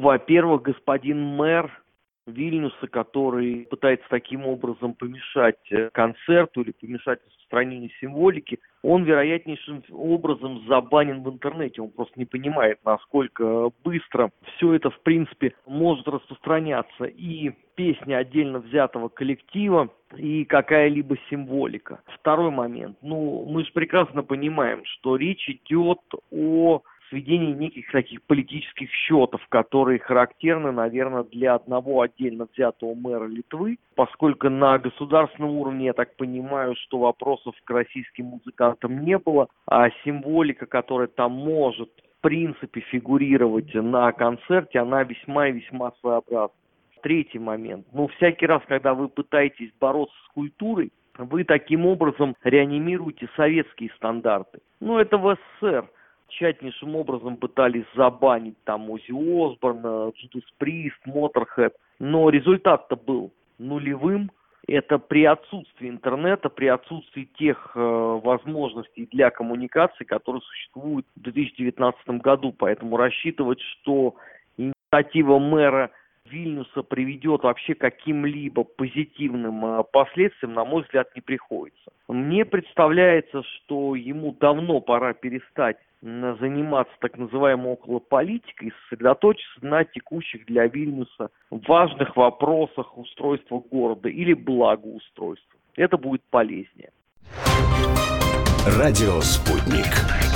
Во-первых, господин мэр Вильнюса, который пытается таким образом помешать концерту или помешать распространению символики, он вероятнейшим образом забанен в интернете. Он просто не понимает, насколько быстро все это, в принципе, может распространяться. И песня отдельно взятого коллектива, и какая-либо символика. Второй момент. Мы же прекрасно понимаем, что речь идет о сведении неких таких политических счетов, которые характерны, наверное, для одного отдельно взятого мэра Литвы, поскольку на государственном уровне, я так понимаю, что вопросов к российским музыкантам не было, а символика, которая там может, в принципе, фигурировать на концерте, она весьма и весьма своеобразна. Третий момент. Всякий раз, когда вы пытаетесь бороться с культурой, вы таким образом реанимируете советские стандарты. Это в СССР тщательнейшим образом пытались забанить там Оззи Осборна, Judas Priest, Motorhead, но результат-то был нулевым. Это при отсутствии интернета, при отсутствии тех возможностей для коммуникации, которые существуют в 2019 году. Поэтому рассчитывать, что инициатива мэра Вильнюса приведет вообще к каким-либо позитивным последствиям, на мой взгляд, не приходится. Мне представляется, что ему давно пора перестать заниматься так называемой околополитикой и сосредоточиться на текущих для Вильнюса важных вопросах устройства города или благоустройства. Это будет полезнее. Радио «Спутник».